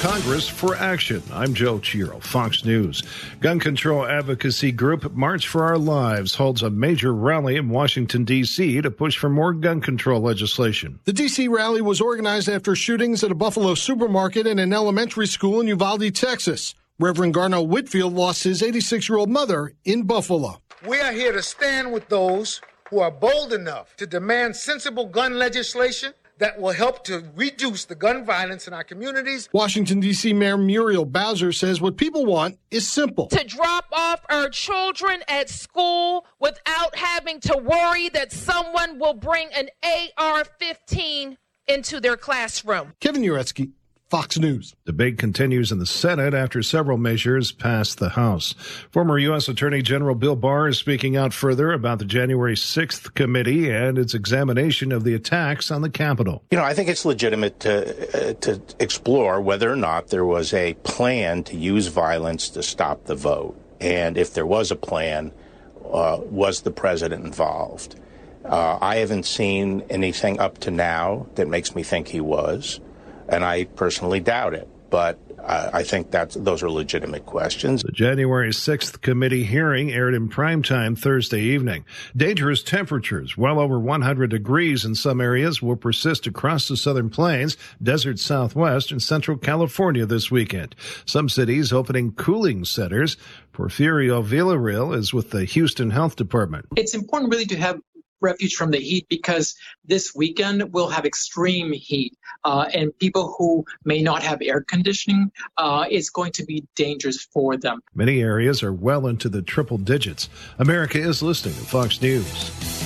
Congress for action. I'm Joe Chiro, Fox News. Gun control advocacy group March for Our Lives holds a major rally in Washington, D.C. to push for more gun control legislation. The D.C. rally was organized after shootings at a Buffalo supermarket and an elementary school in Uvalde, Texas. Reverend Garnell Whitfield lost his 86-year-old mother in Buffalo. We are here to stand with those who are bold enough to demand sensible gun legislation that will help to reduce the gun violence in our communities. Washington, D.C. Mayor Muriel Bowser says what people want is simple. To drop off our children at school without having to worry that someone will bring an AR-15 into their classroom. Kevin Uretsky, Fox News. Debate continues in the Senate after several measures passed the House. Former U.S. Attorney General Bill Barr is speaking out further about the January 6th committee and its examination of the attacks on the Capitol. I think it's legitimate to explore whether or not there was a plan to use violence to stop the vote. And if there was a plan, was the president involved? I haven't seen anything up to now that makes me think he was. And I personally doubt it, but I think those are legitimate questions. The January 6th committee hearing aired in primetime Thursday evening. Dangerous temperatures, well over 100 degrees in some areas, will persist across the southern plains, desert southwest, and central California this weekend. Some cities opening cooling centers. Porfirio Villarreal is with the Houston Health Department. It's important really to have refuge from the heat because this weekend we'll have extreme heat and people who may not have air conditioning is going to be dangerous for them. Many areas are well into the triple digits. America is listening to Fox News.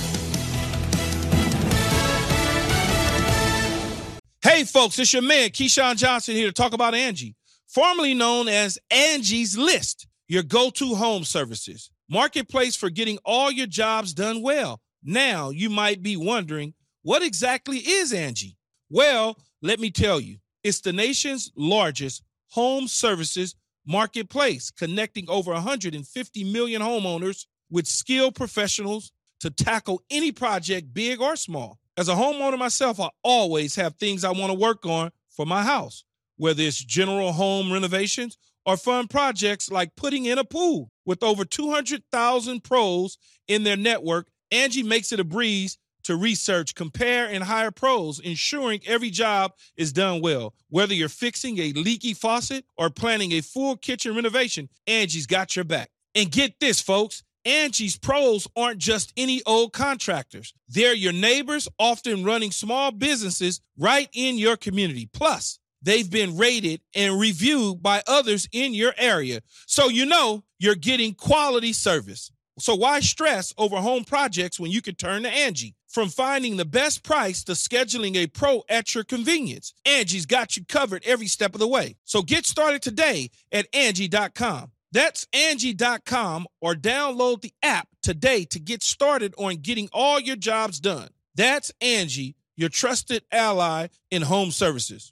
Hey folks, it's your man Keyshawn Johnson here to talk about Angie, formerly known as Angie's List, your go-to home services marketplace for getting all your jobs done well. Now, you might be wondering, what exactly is Angie? Well, let me tell you, it's the nation's largest home services marketplace, connecting over 150 million homeowners with skilled professionals to tackle any project, big or small. As a homeowner myself, I always have things I want to work on for my house, whether it's general home renovations or fun projects like putting in a pool. With over 200,000 pros in their network, Angie makes it a breeze to research, compare, and hire pros, ensuring every job is done well. Whether you're fixing a leaky faucet or planning a full kitchen renovation, Angie's got your back. And get this, folks, Angie's pros aren't just any old contractors. They're your neighbors, often running small businesses right in your community. Plus, they've been rated and reviewed by others in your area, so you know you're getting quality service. So why stress over home projects when you can turn to Angie? From finding the best price to scheduling a pro at your convenience, Angie's got you covered every step of the way. So get started today at Angie.com. That's Angie.com, or download the app today to get started on getting all your jobs done. That's Angie, your trusted ally in home services.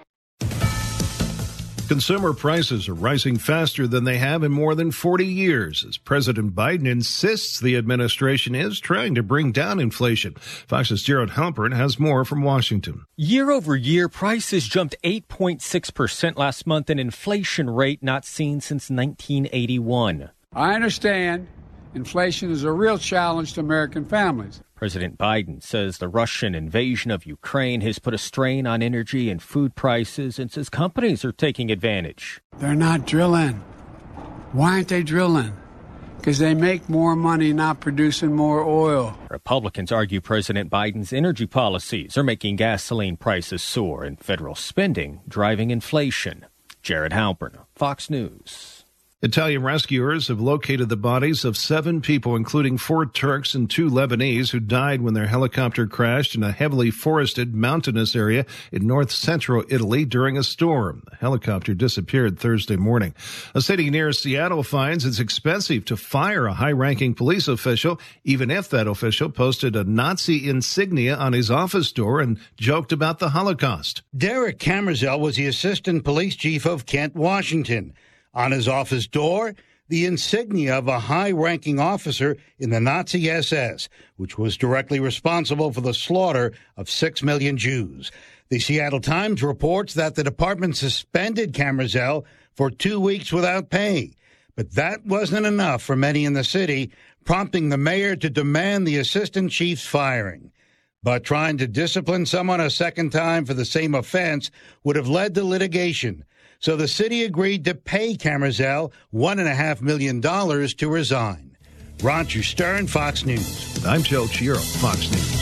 Consumer prices are rising faster than they have in more than 40 years as President Biden insists the administration is trying to bring down inflation. Fox's Jared Halpern has more from Washington. Year over year, prices jumped 8.6% last month, an inflation rate not seen since 1981. I understand inflation is a real challenge to American families. President Biden says the Russian invasion of Ukraine has put a strain on energy and food prices and says companies are taking advantage. They're not drilling. Why aren't they drilling? Because they make more money not producing more oil. Republicans argue President Biden's energy policies are making gasoline prices soar and federal spending driving inflation. Jared Halpern, Fox News. Italian rescuers have located the bodies of 7 people, including 4 Turks and 2 Lebanese, who died when their helicopter crashed in a heavily forested mountainous area in north-central Italy during a storm. The helicopter disappeared Thursday morning. A city near Seattle finds it's expensive to fire a high-ranking police official, even if that official posted a Nazi insignia on his office door and joked about the Holocaust. Derek Camerzel was the assistant police chief of Kent, Washington. On his office door, the insignia of a high-ranking officer in the Nazi SS, which was directly responsible for the slaughter of 6 million Jews. The Seattle Times reports that the department suspended Camrzel for 2 weeks without pay. But that wasn't enough for many in the city, prompting the mayor to demand the assistant chief's firing. But trying to discipline someone a second time for the same offense would have led to litigation. So the city agreed to pay Camrzel $1.5 million to resign. Roger Stern, Fox News. I'm Joe Chiaro, Fox News.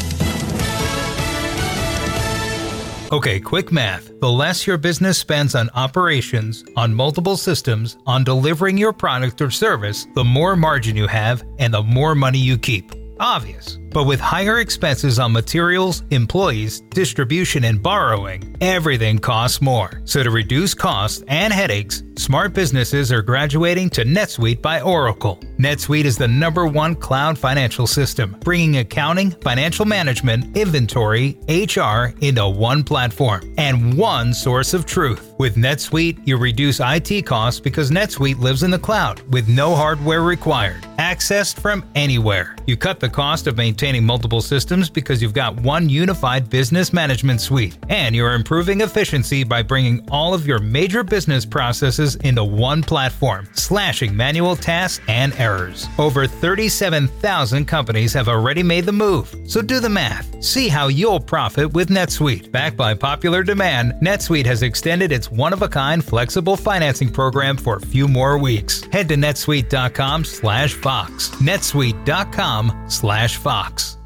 Okay, quick math. The less your business spends on operations, on multiple systems, on delivering your product or service, the more margin you have and the more money you keep. Obvious. But with higher expenses on materials, employees, distribution, and borrowing, everything costs more. So to reduce costs and headaches, smart businesses are graduating to NetSuite by Oracle. NetSuite is the #1 cloud financial system, bringing accounting, financial management, inventory, HR into one platform and one source of truth. With NetSuite, you reduce IT costs because NetSuite lives in the cloud with no hardware required, accessed from anywhere. You cut the cost of maintaining multiple systems because you've got one unified business management suite, and you're improving efficiency by bringing all of your major business processes into one platform, slashing manual tasks and errors. Over 37,000 companies have already made the move, so do the math. See how you'll profit with NetSuite. Backed by popular demand, NetSuite has extended its one-of-a-kind flexible financing program for a few more weeks. Head to netsuite.com/Fox. netsuite.com/Fox.